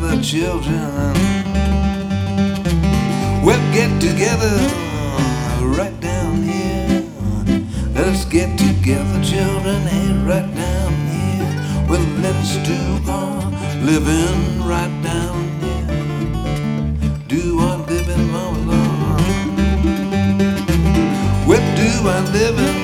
together, children. Well, get together right down here. Let's get together, children, hey, right down here. Well, let us do our living right down here. Do our living, mama, Lord. Well, do our living